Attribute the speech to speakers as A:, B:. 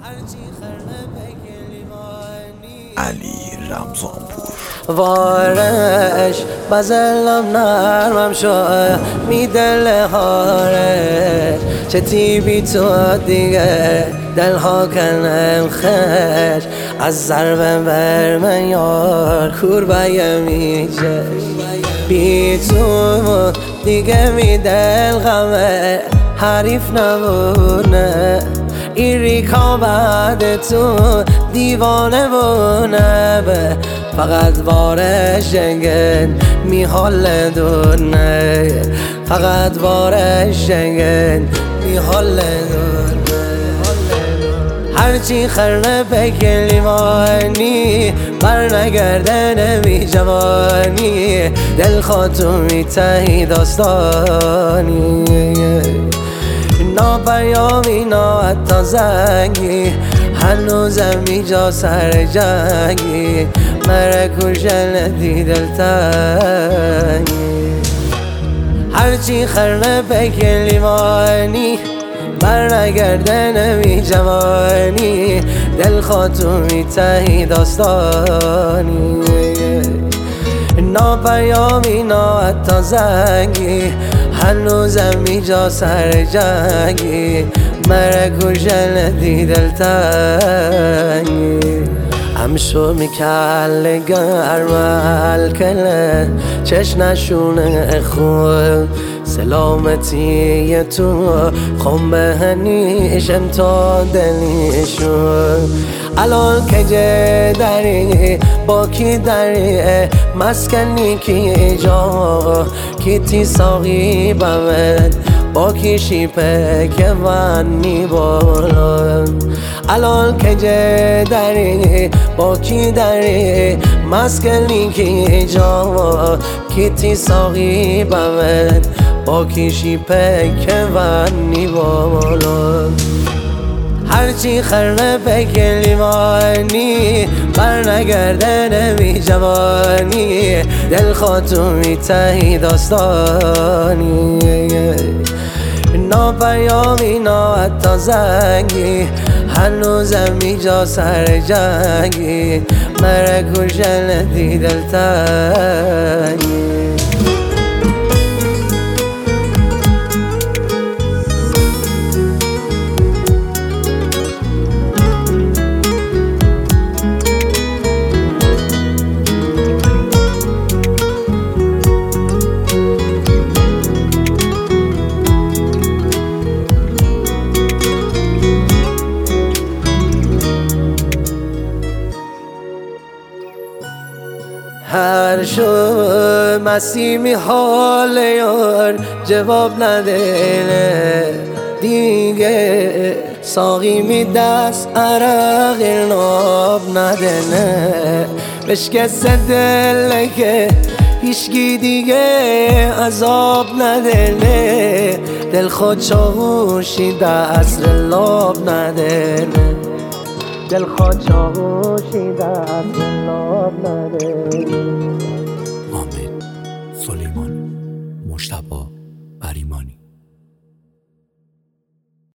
A: علی رمضانپور.
B: وارش بزلم نرمم شد میدل هارش چه تیبی تو دیگه دلها کنم خش از ضربه بر من یار کوربای میشه بی تو دیگه میدل غمه حریف نبونه ایریکا بعد تو دیوانه بونه فقط بارش جنگن میحال دونه فقط بارش جنگن میحال دونه هرچی خرنه بگه لیوانی بر نگرده نمی جوانی دل خاطو میتهی داستانی نا پیامی نا حتی زنگی هنوزم اینجا سر جنگی مره کشن دی دلتنگی هرچی خرنه بگه لیوانی بر نگرده نمی جوانی دل خاطو میتهی داستانی نا پیامی نا حتی زنگی هنوزم اینجا سر جنگی مره کشن دی دلتنگی همشو میکل گرمل کله چشنشونه خود سلامتی تو خم بهنیشم تا دلیشون الان که جه داری با کی داری مسکنی کی جا کی تی ساقی بمد با کی شیپه که ونی بولن الان که جه داری با کی داری مسکنی کی جا کی تی ساقی بمد با کی شیپه که ونی بولن هرچی خرنه بگه لیوانی بر نگرده نمی جوانی دل خاطو میتهی داستانی نا پیامی نا حتی زنگی هنوزم اینجا سر جنگی مره کشن دی دلتنگی هر شو مسیمی حال یار جواب نده دیگه ساقی می دست عرق ناب نده بشکست دل که هیچگی دیگه عذاب نده دل خود چاوشی دست لاب نده دل خود چاوشی دست لاب نده